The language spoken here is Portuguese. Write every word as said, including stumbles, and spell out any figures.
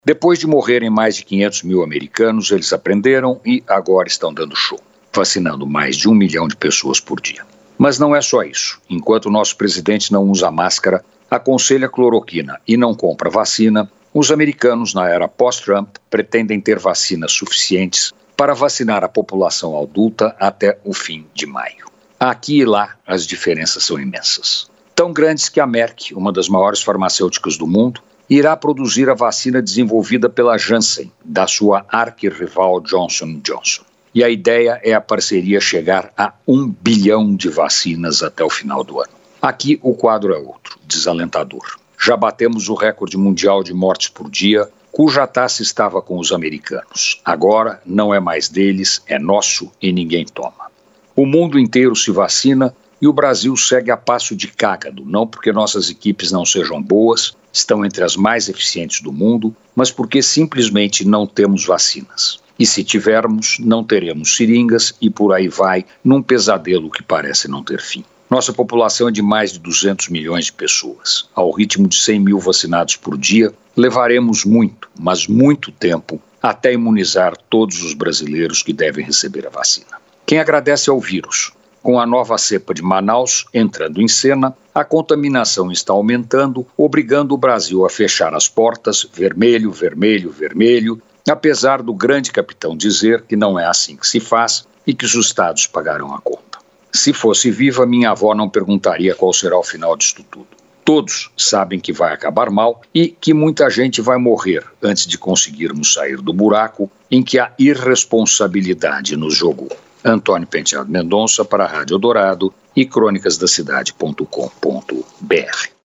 Depois de morrerem mais de quinhentos mil americanos, eles aprenderam e agora estão dando show, vacinando mais de um milhão de pessoas por dia. Mas não é só isso. Enquanto o nosso presidente não usa máscara, aconselha cloroquina e não compra vacina, os americanos, na era pós-Trump, pretendem ter vacinas suficientes para vacinar a população adulta até o fim de maio. Aqui e lá, as diferenças são imensas. Tão grandes que a Merck, uma das maiores farmacêuticas do mundo, irá produzir a vacina desenvolvida pela Janssen, da sua arquirrival Johnson and Johnson. E a ideia é a parceria chegar a um bilhão de vacinas até o final do ano. Aqui o quadro é outro, desalentador. Já batemos o recorde mundial de mortes por dia, cuja taça estava com os americanos. Agora não é mais deles, é nosso e ninguém toma. O mundo inteiro se vacina e o Brasil segue a passo de cágado, não porque nossas equipes não sejam boas, estão entre as mais eficientes do mundo, mas porque simplesmente não temos vacinas. E se tivermos, não teremos seringas e por aí vai, num pesadelo que parece não ter fim. Nossa população é de mais de duzentos milhões de pessoas. Ao ritmo de cem mil vacinados por dia, levaremos muito, mas muito tempo, até imunizar todos os brasileiros que devem receber a vacina. Quem agradece ao vírus. Com a nova cepa de Manaus entrando em cena, a contaminação está aumentando, obrigando o Brasil a fechar as portas, vermelho, vermelho, vermelho, apesar do grande capitão dizer que não é assim que se faz e que os estados pagarão a conta. Se fosse viva, minha avó não perguntaria qual será o final disto tudo. Todos sabem que vai acabar mal e que muita gente vai morrer antes de conseguirmos sair do buraco em que a irresponsabilidade nos jogou. Antônio Penteado Mendonça para a Rádio Eldorado e crônicas da cidade ponto com ponto br.